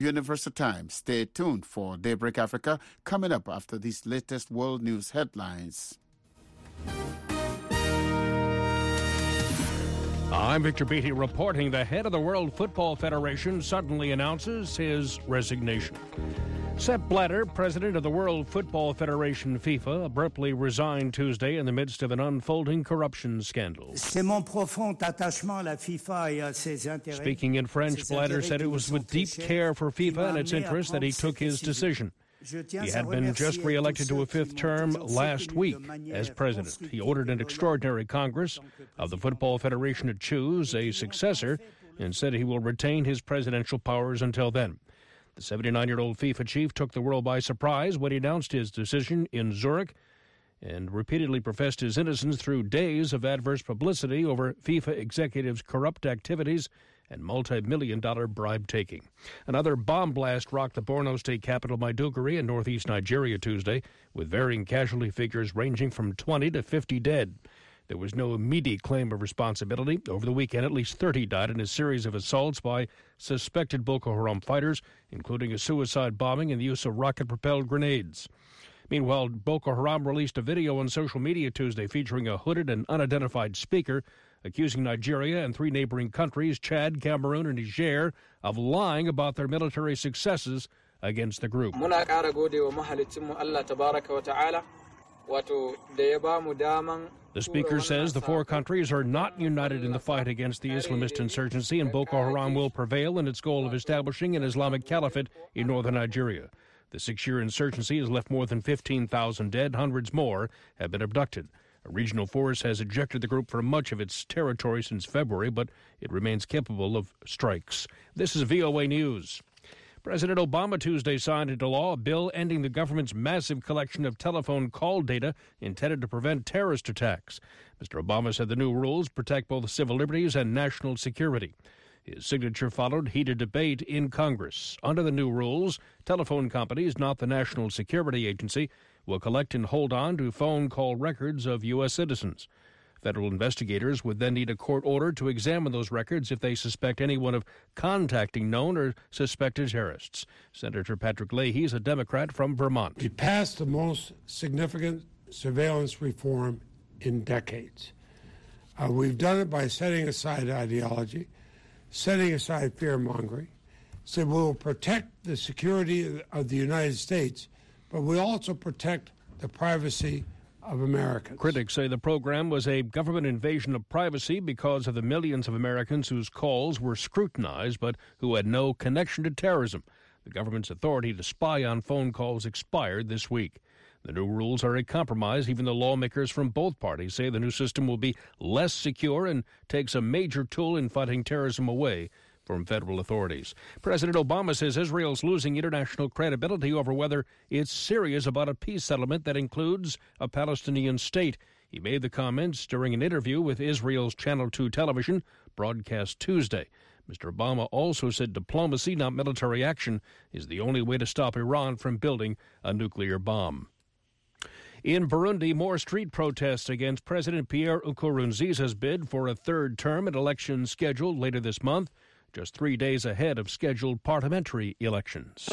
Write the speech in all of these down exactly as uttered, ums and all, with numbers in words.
Universal Time. Stay tuned for Daybreak Africa coming up after these latest world news headlines. I'm Victor Beatty reporting the head of the World Football Federation suddenly announces his resignation. Sepp Blatter, president of the World Football Federation FIFA, abruptly resigned Tuesday in the midst of an unfolding corruption scandal. Speaking in French, Blatter said it was with deep care for FIFA and its interests that he took his decision. He had been just re-elected to a fifth term last week as president. He ordered an extraordinary Congress of the Football Federation to choose a successor and said he will retain his presidential powers until then. The seventy-nine-year-old FIFA chief took the world by surprise when he announced his decision in Zurich and repeatedly professed his innocence through days of adverse publicity over FIFA executives' corrupt activities and multi-million dollar bribe-taking. Another bomb blast rocked the Borno state capital Maiduguri in northeast Nigeria Tuesday, with varying casualty figures ranging from twenty to fifty dead. There was no immediate claim of responsibility. Over the weekend, at least thirty died in a series of assaults by suspected Boko Haram fighters, including a suicide bombing and the use of rocket-propelled grenades. Meanwhile, Boko Haram released a video on social media Tuesday featuring a hooded and unidentified speaker accusing Nigeria and three neighboring countries, Chad, Cameroon, and Niger, of lying about their military successes against the group. The speaker says the four countries are not united in the fight against the Islamist insurgency, and Boko Haram will prevail in its goal of establishing an Islamic caliphate in northern Nigeria. The six-year insurgency has left more than fifteen thousand dead. Hundreds more have been abducted. A regional force has ejected the group from much of its territory since February, but it remains capable of strikes. This is V O A News. President Obama Tuesday signed into law a bill ending the government's massive collection of telephone call data intended to prevent terrorist attacks. Mister Obama said the new rules protect both civil liberties and national security. His signature followed heated debate in Congress. Under the new rules, telephone companies, not the National Security Agency, will collect and hold on to phone call records of U S citizens. Federal investigators would then need a court order to examine those records if they suspect anyone of contacting known or suspected terrorists. Senator Patrick Leahy is a Democrat from Vermont. We passed the most significant surveillance reform in decades. Uh, we've done it by setting aside ideology, setting aside fear-mongering. So we will protect the security of the United States, but we also protect the privacy of Americans. Critics say the program was a government invasion of privacy because of the millions of Americans whose calls were scrutinized but who had no connection to terrorism. The government's authority to spy on phone calls expired this week. The new rules are a compromise, even though lawmakers from both parties say the new system will be less secure and takes a major tool in fighting terrorism away from federal authorities. President Obama says Israel's losing international credibility over whether it's serious about a peace settlement that includes a Palestinian state. He made the comments during an interview with Israel's Channel two television, broadcast Tuesday. Mister Obama also said diplomacy, not military action, is the only way to stop Iran from building a nuclear bomb. In Burundi, more street protests against President Pierre Nkurunziza's bid for a third term at elections scheduled later this month, just three days ahead of scheduled parliamentary elections.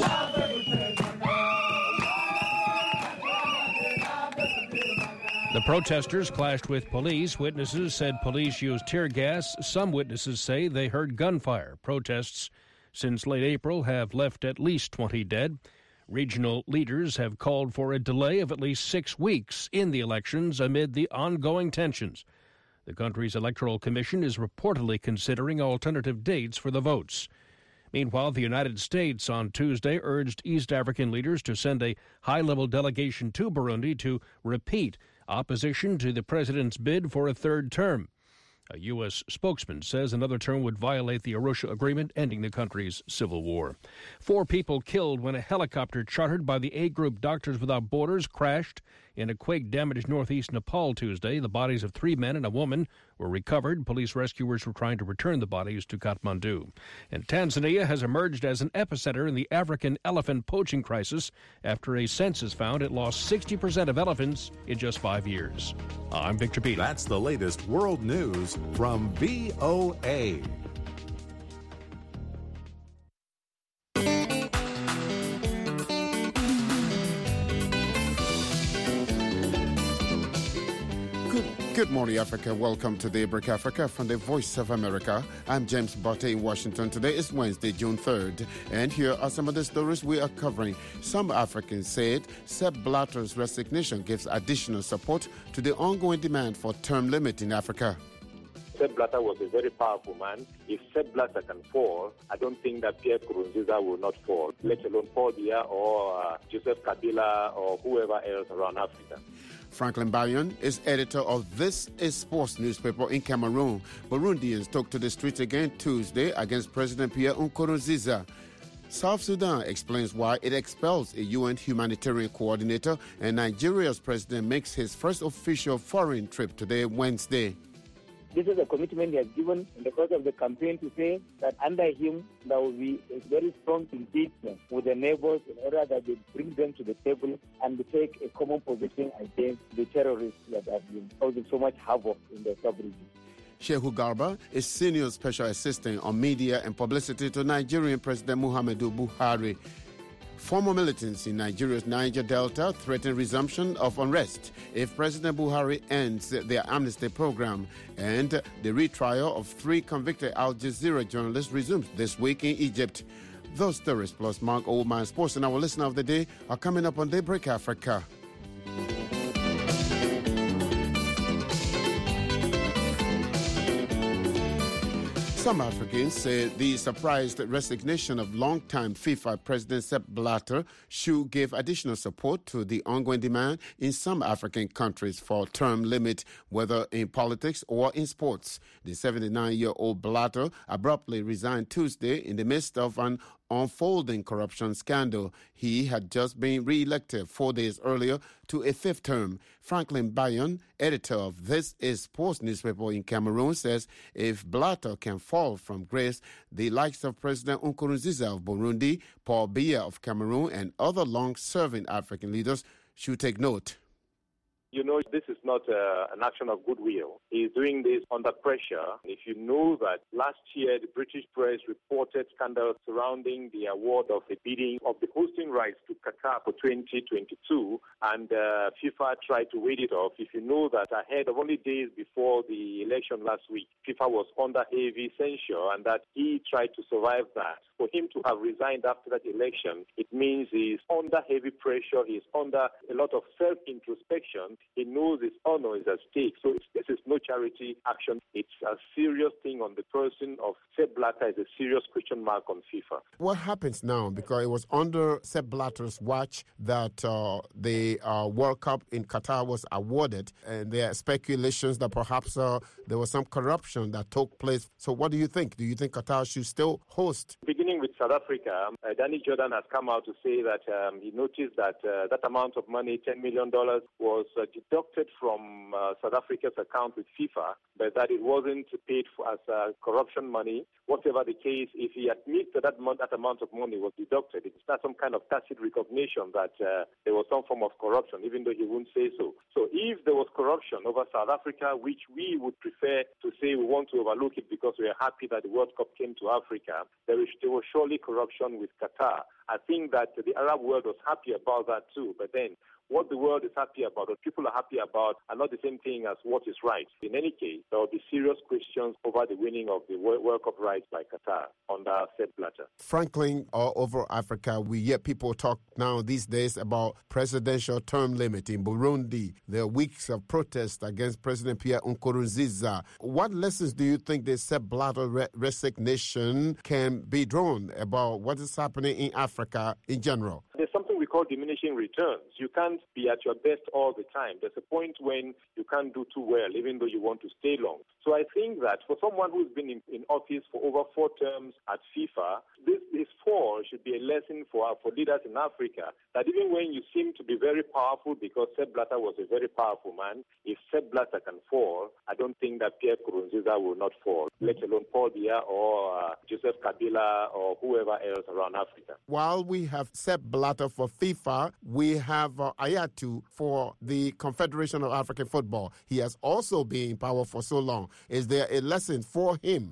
The protesters clashed with police. Witnesses said police used tear gas. Some witnesses say they heard gunfire. Protests since late April have left at least twenty dead. Regional leaders have called for a delay of at least six weeks in the elections amid the ongoing tensions. The country's electoral commission is reportedly considering alternative dates for the votes. Meanwhile, the United States on Tuesday urged East African leaders to send a high-level delegation to Burundi to repeat opposition to the president's bid for a third term. A U S spokesman says another term would violate the Arusha Agreement, ending the country's civil war. Four people killed when a helicopter chartered by the aid group Doctors Without Borders crashed in a quake-damaged northeast Nepal Tuesday. The bodies of three men and a woman were recovered. Police rescuers were trying to return the bodies to Kathmandu. And Tanzania has emerged as an epicenter in the African elephant poaching crisis after a census found it lost sixty percent of elephants in just five years. I'm Victor Beatty. That's the latest world news from V O A. Good morning, Africa. Welcome to Daybreak Africa from the Voice of America. I'm James Botte in Washington. Today is Wednesday, June third, and here are some of the stories we are covering. Some Africans said Sepp Blatter's resignation gives additional support to the ongoing demand for term limit in Africa. Sepp Blatter was a very powerful man. If Sepp Blatter can fall, I don't think that Pierre Nkurunziza will not fall, let alone Paul Biya or uh, Joseph Kabila or whoever else around Africa. Franklin Bayon is editor of This Is Sports newspaper in Cameroon. Burundians took to the streets again Tuesday against President Pierre Nkurunziza. South Sudan explains why it expels a U N humanitarian coordinator, and Nigeria's president makes his first official foreign trip today, Wednesday. This is a commitment he has given in the course of the campaign to say that under him there will be a very strong engagement with the neighbors in order that they bring them to the table and take a common position against the terrorists that have been causing so much havoc in the sub-region. Shehu Garba is Senior Special Assistant on Media and Publicity to Nigerian President Muhammadu Buhari. Former militants in Nigeria's Niger Delta threaten resumption of unrest if President Buhari ends their amnesty program, and the retrial of three convicted Al Jazeera journalists resumes this week in Egypt. Those stories plus Mark Oldman Sports and our listener of the day are coming up on Daybreak Africa. Some Africans say the surprised resignation of longtime FIFA President Sepp Blatter should give additional support to the ongoing demand in some African countries for term limit, whether in politics or in sports. The seventy-nine-year-old Blatter abruptly resigned Tuesday in the midst of an unfolding corruption scandal. He had just been re-elected four days earlier to a fifth term. Franklin Bayon, editor of This Is Sports newspaper in Cameroon, says if Blatter can fall from grace, the likes of President Nkurunziza of Burundi, Paul Biya of Cameroon, and other long-serving African leaders should take note. You know, this is not uh, an action of goodwill. He's doing this under pressure. If you know that last year the British press reported scandals surrounding the award of the bidding of the hosting rights to Qatar for twenty twenty-two, and uh, FIFA tried to wait it off. If you know that ahead of only days before the election last week, FIFA was under heavy censure and that he tried to survive that. For him to have resigned after that election, it means he's under heavy pressure. He's under a lot of self-introspection. He knows his honor is at stake. So it's, this is no charity action. It's a serious thing on the person of Sepp Blatter. Is a serious question mark on FIFA. What happens now? Because it was under Sepp Blatter's watch that uh, the uh, World Cup in Qatar was awarded, and there are speculations that perhaps uh, there was some corruption that took place. So what do you think? Do you think Qatar should still host? Beginning with South Africa, uh, Danny Jordan has come out to say that um, he noticed that uh, that amount of money, ten million dollars, was uh, deducted from uh, South Africa's account with FIFA, but that it wasn't paid for as uh, corruption money. Whatever the case, if he admits that that, mon- that amount of money was deducted, it's not some kind of tacit recognition that uh, there was some form of corruption, even though he wouldn't say so. So if there was corruption over South Africa, which we would prefer to say we want to overlook it because we are happy that the World Cup came to Africa, there, is, there was surely corruption with Qatar. I think that the Arab world was happy about that too, but then what the world is happy about, or people are happy about, are not the same thing as what is right. In any case, there will be serious questions over the winning of the World Cup rights by Qatar under Sepp Blatter. Franklin, all over Africa, we hear people talk now these days about presidential term limit in Burundi. There are weeks of protest against President Pierre Nkurunziza. What lessons do you think the Sepp Blatter re- resignation can be drawn about what is happening in Africa in general? There's something we call diminishing returns. You can't be at your best all the time. There's a point when you can't do too well, even though you want to stay long. So I think that for someone who's been in, in office for over four terms at FIFA, this, this fall should be a lesson for, for leaders in Africa, that even when you seem to be very powerful, because Sepp Blatter was a very powerful man, if Sepp Blatter can fall, I don't think that Pierre Nkurunziza will not fall, let alone Paul Biya or uh, Joseph Kabila or whoever else around Africa. While we have Sepp Blatter for FIFA, we have uh, Ayatu for the Confederation of African Football. He has also been in power for so long. Is there a lesson for him? You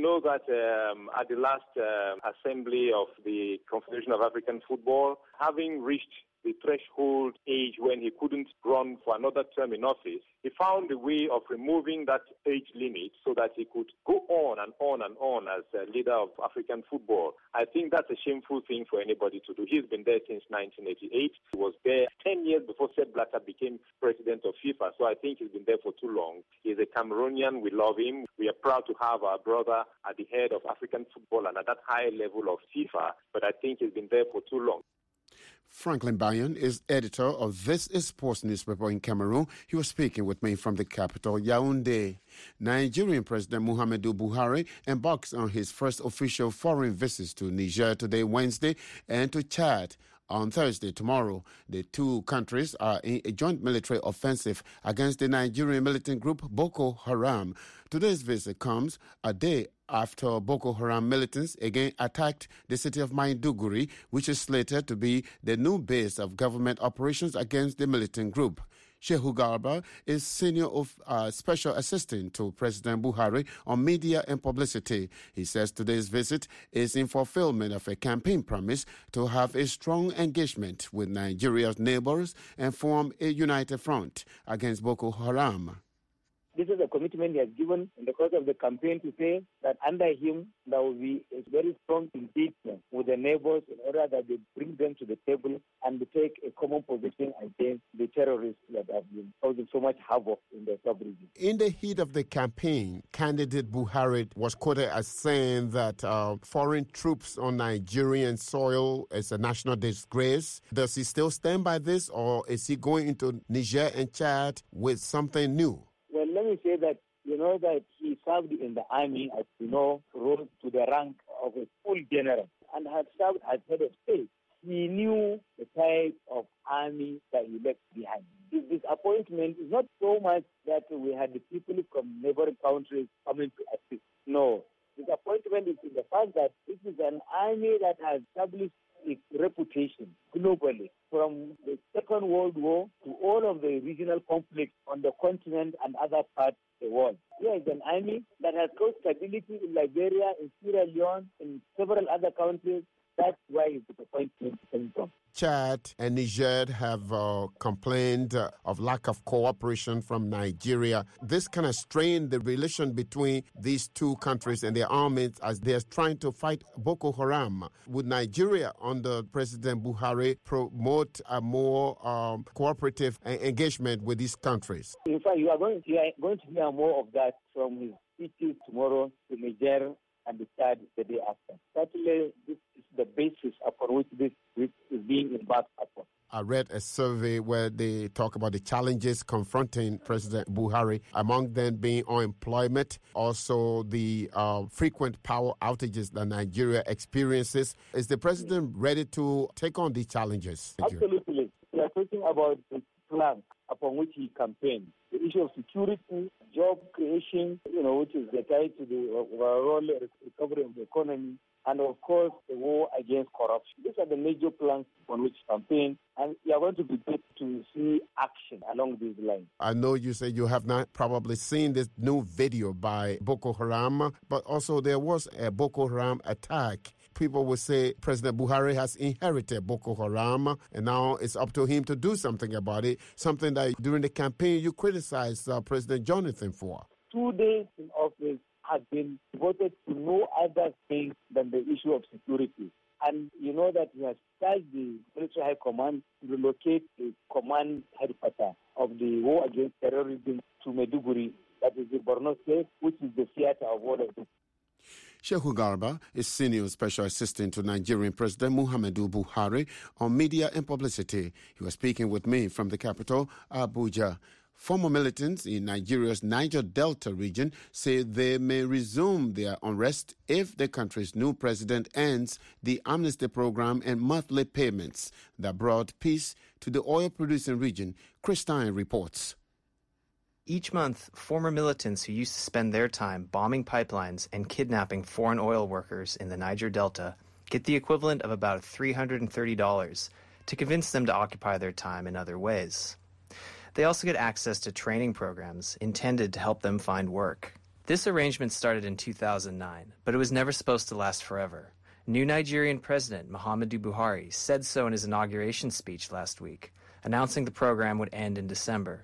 know that um, at the last uh, assembly of the Confederation of African Football, having reached the threshold age when he couldn't run for another term in office, he found a way of removing that age limit so that he could go on and on and on as a leader of African football. I think that's a shameful thing for anybody to do. He's been there since nineteen eighty-eight. He was there ten years before Sepp Blatter became president of FIFA, so I think he's been there for too long. He's a Cameroonian. We love him. We are proud to have our brother at the head of African football and at that high level of FIFA, but I think he's been there for too long. Franklin Bayon is editor of This is Sports newspaper in Cameroon. He was speaking with me from the capital, Yaoundé. Nigerian President Muhammadu Buhari embarks on his first official foreign visits to Niger today, Wednesday, and to Chad on Thursday, tomorrow. The two countries are in a joint military offensive against the Nigerian militant group Boko Haram. Today's visit comes a day after Boko Haram militants again attacked the city of Maiduguri, which is slated to be the new base of government operations against the militant group. Shehu Garba is Senior of, uh, Special Assistant to President Buhari on Media and Publicity. He says today's visit is in fulfillment of a campaign promise to have a strong engagement with Nigeria's neighbors and form a united front against Boko Haram. This is a commitment he has given in the course of the campaign to say that under him there will be a very strong engagement with the neighbors in order that they bring them to the table and they take a common position against the terrorists that have been causing so much havoc in the sub-region. In the heat of the campaign, candidate Buhari was quoted as saying that uh, foreign troops on Nigerian soil is a national disgrace. Does he still stand by this, or is he going into Niger and Chad with something new? Well, let me say that, you know, that he served in the army, as you know, rose to the rank of a full general and had served as head of state. He knew the type of army that he left behind. His disappointment is not so much that we had the people from neighboring countries coming to assist. No. Disappointment is in the fact that this is an army that has established its reputation globally from the Second World War to all of the regional conflicts on the continent and other parts of the world. Here is an army that has caused stability in Liberia, in Sierra Leone, in several other countries. That's where his disappointment came from. Chad and Niger have uh, complained uh, of lack of cooperation from Nigeria. This kind of strained the relation between these two countries and their armies as they're trying to fight Boko Haram. Would Nigeria, under President Buhari, promote a more um, cooperative engagement with these countries? In fact, you are going to, you are going to hear more of that from his speeches tomorrow to Niger and the Chad the day after. Certainly, this is the basis upon which this is being embarked upon. I read a survey where they talk about the challenges confronting President Buhari, among them being unemployment, also the uh, frequent power outages that Nigeria experiences. Is the president ready to take on these challenges? Absolutely. We are talking about the plan upon which he campaigned. The issue of security, job creation, you know, which is the tie to the overall recovery of the economy, and of course, the war against corruption. These are the major plans on which campaign, and we are going to be able to see action along these lines. I know you say you have not probably seen this new video by Boko Haram, but also there was a Boko Haram attack. People would say President Buhari has inherited Boko Haram, and now it's up to him to do something about it, something that during the campaign you criticized uh, President Jonathan for. Two days in office have been devoted to no other thing than the issue of security. And you know that he has charged the military high command to relocate the command headquarters of the war against terrorism to Maiduguri, that is the Borno State, which is the theater of all of this. Shehu Garba is Senior Special Assistant to Nigerian President Muhammadu Buhari on Media and Publicity. He was speaking with me from the capital, Abuja. Former militants in Nigeria's Niger Delta region say they may resume their unrest if the country's new president ends the amnesty program and monthly payments that brought peace to the oil-producing region. Chris Stein reports. Each month, former militants who used to spend their time bombing pipelines and kidnapping foreign oil workers in the Niger Delta get the equivalent of about three hundred thirty dollars to convince them to occupy their time in other ways. They also get access to training programs intended to help them find work. This arrangement started in two thousand nine, but it was never supposed to last forever. New Nigerian President Muhammadu Buhari said so in his inauguration speech last week, announcing the program would end in December.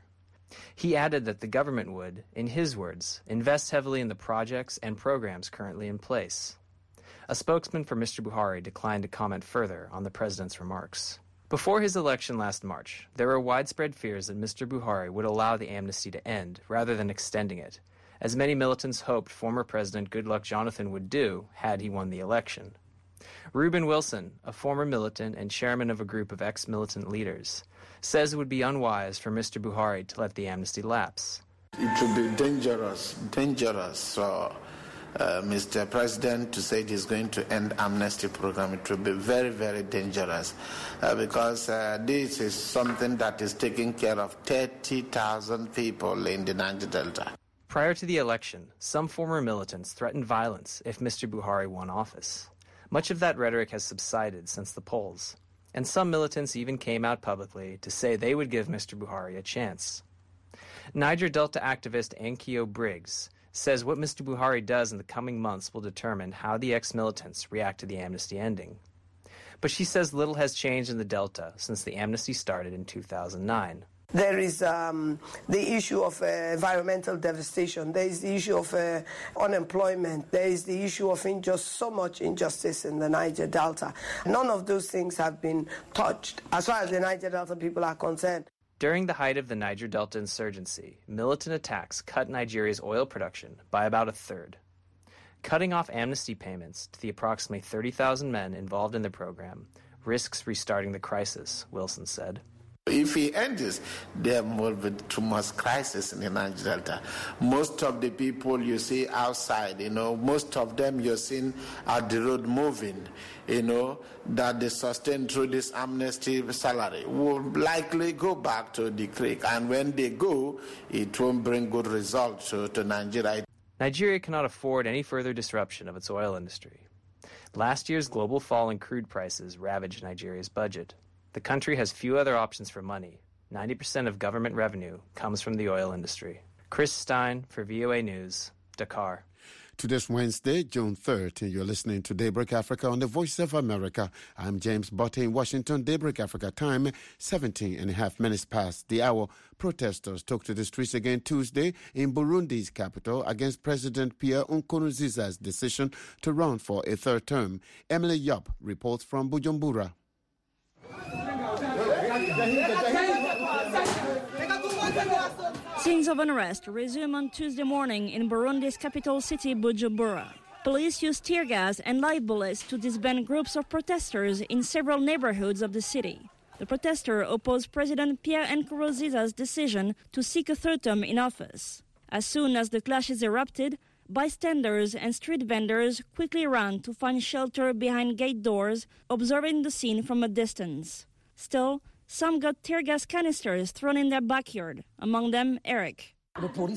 He added that the government would, in his words, invest heavily in the projects and programs currently in place. A spokesman for Mister Buhari declined to comment further on the president's remarks. Before his election last March, there were widespread fears that Mister Buhari would allow the amnesty to end rather than extending it, as many militants hoped former President Goodluck Jonathan would do had he won the election. Reuben Wilson, a former militant and chairman of a group of ex-militant leaders, says it would be unwise for Mister Buhari to let the amnesty lapse. It would be dangerous, dangerous for uh, Mister President to say he's going to end amnesty program. It would be very, very dangerous uh, because uh, this is something that is taking care of thirty thousand people in the Niger Delta. Prior to the election, some former militants threatened violence if Mister Buhari won office. Much of that rhetoric has subsided since the polls, and some militants even came out publicly to say they would give Mister Buhari a chance. Niger Delta activist Ankyo Briggs says what Mister Buhari does in the coming months will determine how the ex-militants react to the amnesty ending. But she says little has changed in the Delta since the amnesty started in two thousand nine. There is um, the issue of uh, environmental devastation. There is the issue of uh, unemployment. There is the issue of in just so much injustice in the Niger Delta. None of those things have been touched as far as the Niger Delta people are concerned. During the height of the Niger Delta insurgency, militant attacks cut Nigeria's oil production by about a third. Cutting off amnesty payments to the approximately thirty thousand men involved in the program risks restarting the crisis, Wilson said. If he ends, there will be too much crisis in the Niger Delta. Most of the people you see outside, you know, most of them you're seeing at the road moving, you know, that they sustain through this amnesty salary will likely go back to the creek. And when they go, it won't bring good results to, to Nigeria. Nigeria cannot afford any further disruption of its oil industry. Last year's global fall in crude prices ravaged Nigeria's budget. The country has few other options for money. ninety percent of government revenue comes from the oil industry. Chris Stein for V O A News, Dakar. To this Wednesday, June third, you're listening to Daybreak Africa on the Voice of America. I'm James Botte in Washington. Daybreak Africa time, seventeen and a half minutes past the hour. Protesters took to the streets again Tuesday in Burundi's capital against President Pierre Nkurunziza's decision to run for a third term. Emily Yop reports from Bujumbura. Scenes of unrest resume on Tuesday morning in Burundi's capital city, Bujumbura. Police used tear gas and live bullets to disband groups of protesters in several neighborhoods of the city. The protesters opposed President Pierre Nkurunziza's decision to seek a third term in office. As soon as the clashes erupted, bystanders and street vendors quickly ran to find shelter behind gate doors, observing the scene from a distance. Still, some got tear gas canisters thrown in their backyard, among them Eric. He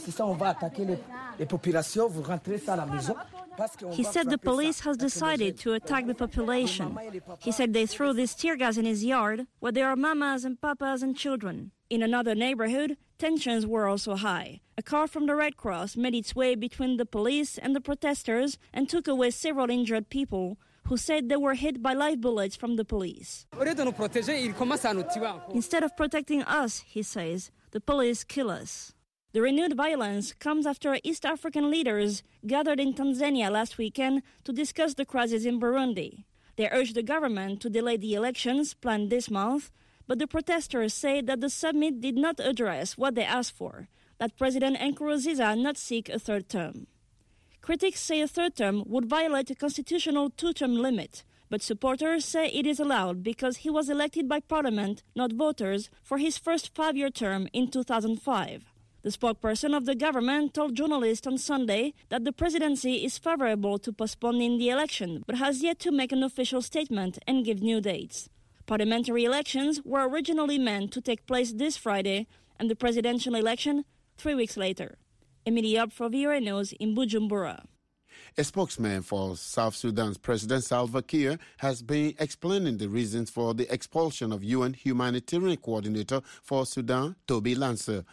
said the police has decided to attack the population. He said they threw this tear gas in his yard, where there are mamas and papas and children. In another neighborhood, tensions were also high. A car from the Red Cross made its way between the police and the protesters and took away several injured people, who said they were hit by live bullets from the police. Instead of protecting us, he says, the police kill us. The renewed violence comes after East African leaders gathered in Tanzania last weekend to discuss the crisis in Burundi. They urged the government to delay the elections planned this month, but the protesters say that the summit did not address what they asked for, that President Nkurunziza not seek a third term. Critics say a third term would violate a constitutional two-term limit, but supporters say it is allowed because he was elected by parliament, not voters, for his first five-year term in two thousand five. The spokesperson of the government told journalists on Sunday that the presidency is favorable to postponing the election, but has yet to make an official statement and give new dates. Parliamentary elections were originally meant to take place this Friday, and the presidential election three weeks later. Emily Yop for V O A News in Bujumbura. A spokesman for South Sudan's President Salva Kiir has been explaining the reasons for the expulsion of U N Humanitarian Coordinator for Sudan, Toby Lancer.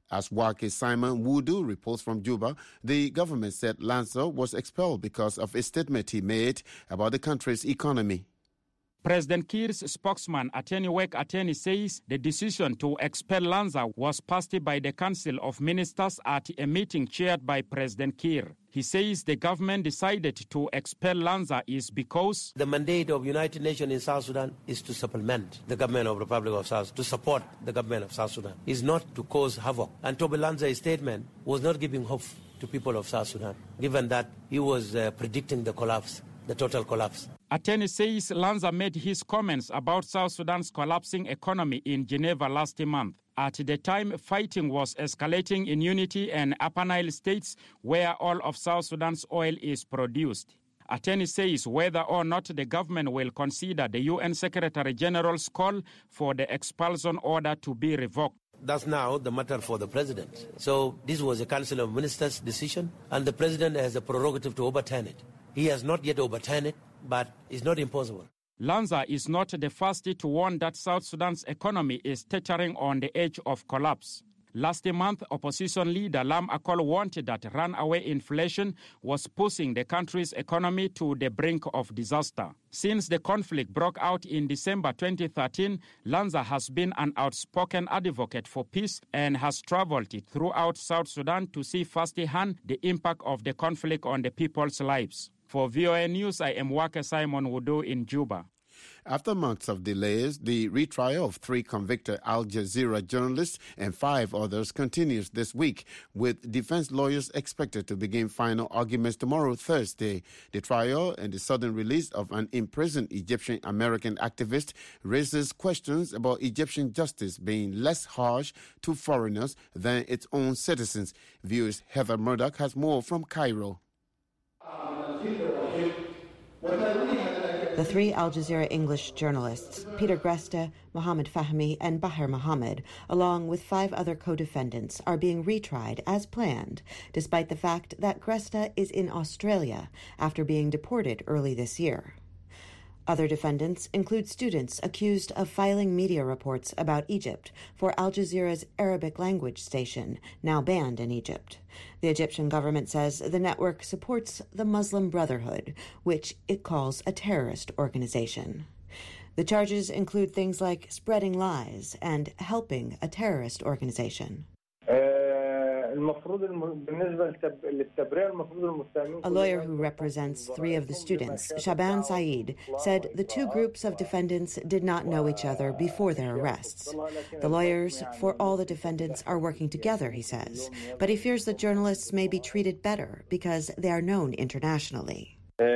As Waki Simon Wudu reports from Juba, the government said Lanza was expelled because of a statement he made about the country's economy. President Kiir's spokesman, Attorney Wek Attorney, says the decision to expel Lanza was passed by the Council of Ministers at a meeting chaired by President Kiir. He says the government decided to expel Lanza is because the mandate of United Nations in South Sudan is to supplement the government of the Republic of South Sudan, to support the government of South Sudan, is not to cause havoc. And Toby Lanza's statement was not giving hope to people of South Sudan, given that he was uh, predicting the collapse, the total collapse. Attorney says Lanza made his comments about South Sudan's collapsing economy in Geneva last month. At the time, fighting was escalating in Unity and Upper Nile states where all of South Sudan's oil is produced. Attorney says whether or not the government will consider the U N Secretary General's call for the expulsion order to be revoked. That's now the matter for the president. So this was a Council of Ministers decision, and the president has a prerogative to overturn it. He has not yet overturned it, but it's not impossible. Lanza is not the first to warn that South Sudan's economy is teetering on the edge of collapse. Last month, opposition leader Lam Akol warned that runaway inflation was pushing the country's economy to the brink of disaster. Since the conflict broke out in December twenty thirteen, Lanza has been an outspoken advocate for peace and has traveled throughout South Sudan to see firsthand the impact of the conflict on the people's lives. For V O A News, I am Waka Simon Wudu in Juba. After months of delays, the retrial of three convicted Al Jazeera journalists and five others continues this week, with defense lawyers expected to begin final arguments tomorrow, Thursday. The trial and the sudden release of an imprisoned Egyptian-American activist raises questions about Egyptian justice being less harsh to foreigners than its own citizens. V O A's Heather Murdoch has more from Cairo. The three Al Jazeera English journalists, Peter Greste, Mohammed Fahmy, and Bahir Mohammed, along with five other co-defendants, are being retried as planned, despite the fact that Greste is in Australia after being deported early this year. Other defendants include students accused of filing media reports about Egypt for Al Jazeera's Arabic language station, now banned in Egypt. The Egyptian government says the network supports the Muslim Brotherhood, which it calls a terrorist organization. The charges include things like spreading lies and helping a terrorist organization. A lawyer who represents three of the students, Shaban Saeed, said the two groups of defendants did not know each other before their arrests. The lawyers for all the defendants are working together, he says, but he fears that journalists may be treated better because they are known internationally.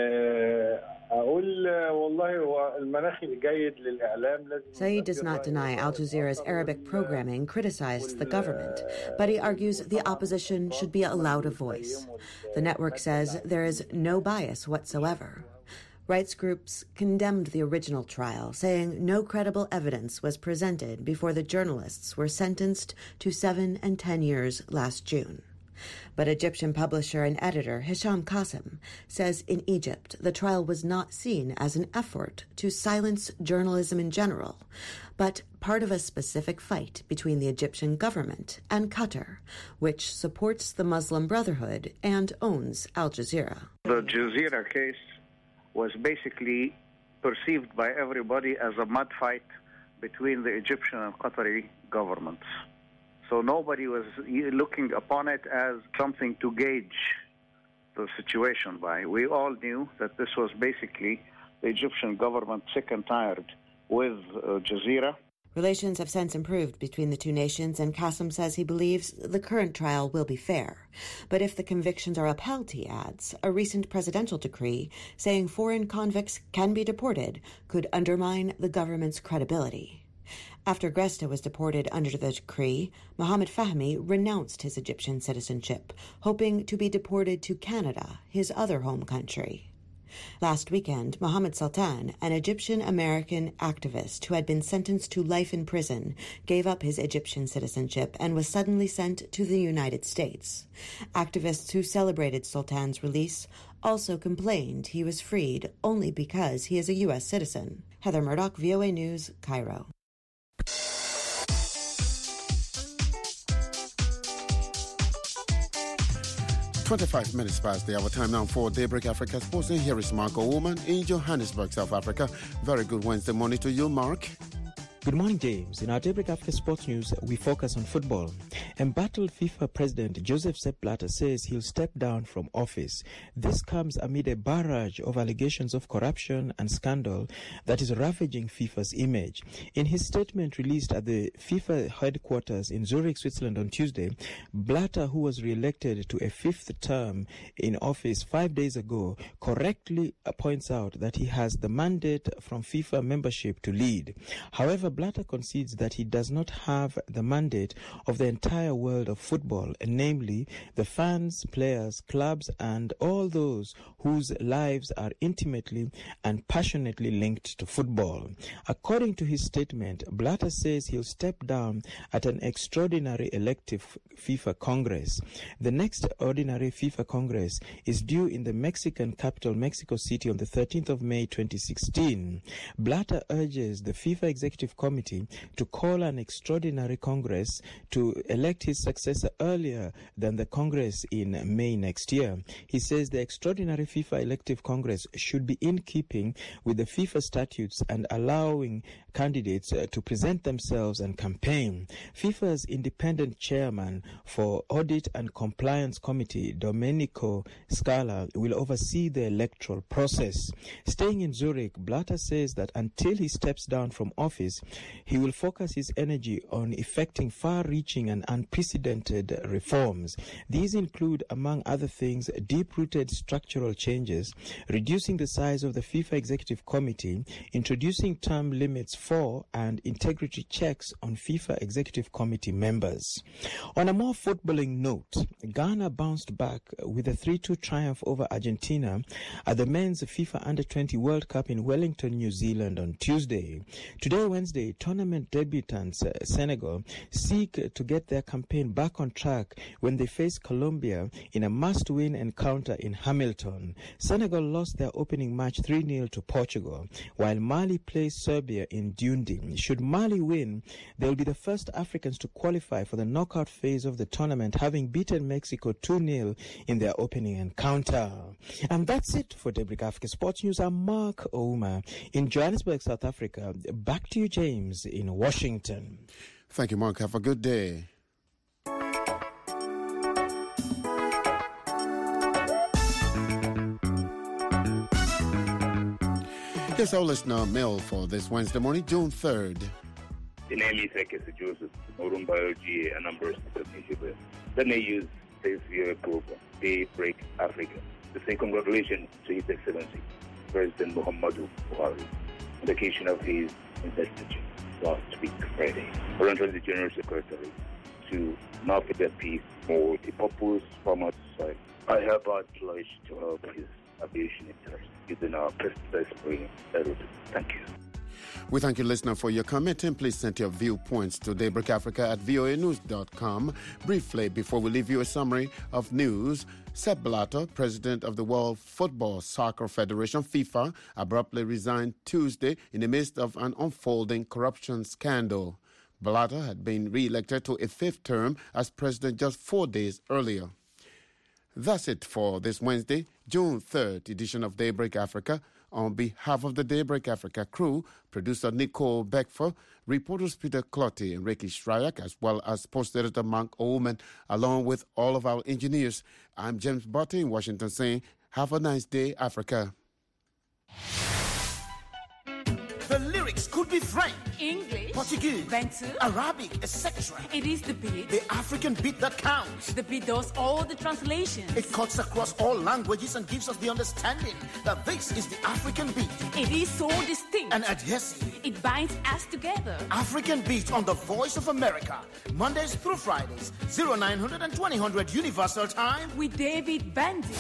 Saeed does not deny Al Jazeera's Arabic programming criticized the government, but he argues the opposition should be allowed a voice. The network says there is no bias whatsoever. Rights groups condemned the original trial, saying no credible evidence was presented before the journalists were sentenced to seven and ten years last June. But Egyptian publisher and editor Hisham Qasim says in Egypt the trial was not seen as an effort to silence journalism in general, but part of a specific fight between the Egyptian government and Qatar, which supports the Muslim Brotherhood and owns Al Jazeera. The Jazeera case was basically perceived by everybody as a mud fight between the Egyptian and Qatari governments. So nobody was looking upon it as something to gauge the situation by. We all knew that this was basically the Egyptian government sick and tired with uh, Jazeera. Relations have since improved between the two nations, and Qasim says he believes the current trial will be fair. But if the convictions are upheld, he adds, a recent presidential decree saying foreign convicts can be deported could undermine the government's credibility. After Greste was deported under the decree, Mohammed Fahmy renounced his Egyptian citizenship, hoping to be deported to Canada, his other home country. Last weekend, Mohammed Sultan, an Egyptian-American activist who had been sentenced to life in prison, gave up his Egyptian citizenship and was suddenly sent to the United States. Activists who celebrated Sultan's release also complained he was freed only because he is a U S citizen. Heather Murdoch, V O A News, Cairo. twenty-five minutes past the hour time now for Daybreak Africa Sports. And here is Mark Owoman in Johannesburg, South Africa. Very good Wednesday morning to you, Mark. Good morning, James. In our Daybreak Africa Sports News, we focus on football. Embattled FIFA President Joseph Sepp Blatter says he'll step down from office. This comes amid a barrage of allegations of corruption and scandal that is ravaging FIFA's image. In his statement released at the FIFA headquarters in Zurich, Switzerland on Tuesday, Blatter, who was re-elected to a fifth term in office five days ago, correctly points out that he has the mandate from FIFA membership to lead. However, Blatter concedes that he does not have the mandate of the entire world of football, namely the fans, players, clubs, and all those whose lives are intimately and passionately linked to football. According to his statement, Blatter says he'll step down at an extraordinary elective FIFA Congress. The next ordinary FIFA Congress is due in the Mexican capital, Mexico City, on the thirteenth of May twenty sixteen. Blatter urges the FIFA Executive Committee to call an extraordinary Congress to elect his successor earlier than the Congress in May next year. He says the extraordinary FIFA elective Congress should be in keeping with the FIFA statutes and allowing candidates uh, to present themselves and campaign. FIFA's independent chairman for Audit and Compliance Committee, Domenico Scala, will oversee the electoral process. Staying in Zurich, Blatter says that until he steps down from office, he will focus his energy on effecting far-reaching and unprecedented reforms. These include, among other things, deep-rooted structural changes, reducing the size of the FIFA Executive Committee, introducing term limits for and integrity checks on FIFA Executive Committee members. On a more footballing note, Ghana bounced back with a three two triumph over Argentina at the men's FIFA Under twenty World Cup in Wellington, New Zealand on Tuesday. Today, Wednesday, tournament debutants uh, Senegal seek to get their campaign back on track when they face Colombia in a must-win encounter in Hamilton. Senegal lost their opening match three nil to Portugal, while Mali plays Serbia in Dundee. Should Mali win, they will be the first Africans to qualify for the knockout phase of the tournament, having beaten Mexico two nil in their opening encounter. And that's it for Daybreak Africa Sports News. I'm Mark Ouma in Johannesburg, South Africa. Back to you, James, in Washington. Thank you, Mark. Have a good day. Here's our listener mail for this Wednesday morning, June third. The name is Ekesi Joseph, Morun Biology, and number of Nigeria. Then they use this year program, Daybreak Africa, to say congratulations to His Excellency, President Muhammadu Buhari, on the occasion of his investiture last week, Friday. Currently the General Secretary to now forget peace for the People's Farmers Society. I hereby pledge to help his aviation interest within our precise spring. Thank you. We thank you, listener, for your comment, and please send your viewpoints to Daybreak Africa at v o a news dot com. Briefly, before we leave you a summary of news, Sepp Blatter, president of the World Football Soccer Federation, FIFA, abruptly resigned Tuesday in the midst of an unfolding corruption scandal. Blatter had been re-elected to a fifth term as president just four days earlier. That's it for this Wednesday, June third edition of Daybreak Africa. On behalf of the Daybreak Africa crew, producer Nicole Beckford, reporters Peter Clotty and Ricky Shryak, as well as sports editor Mark Oldman, along with all of our engineers, I'm James Botte in Washington saying, have a nice day, Africa. The lyrics could be French, English, Portuguese, Bantu, Arabic, et cetera. It is the beat. The African beat that counts. The beat does all the translations. It cuts across all languages and gives us the understanding that this is the African beat. It is so distinct and adhesive. It binds us together. African beat on the Voice of America, Mondays through Fridays, oh nine hundred and twenty hundred Universal Time with David Bandy.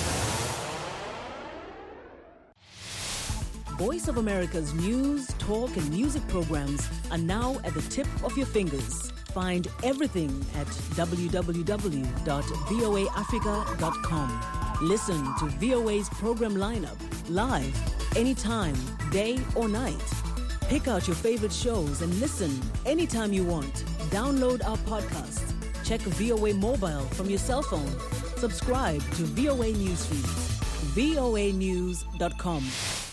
Voice of America's news, talk, and music programs are now at the tip of your fingers. Find everything at w w w dot v o a africa dot com. Listen to V O A's program lineup live, anytime, day or night. Pick out your favorite shows and listen anytime you want. Download our podcasts. Check V O A Mobile from your cell phone. Subscribe to V O A Newsfeed. voa news dot com.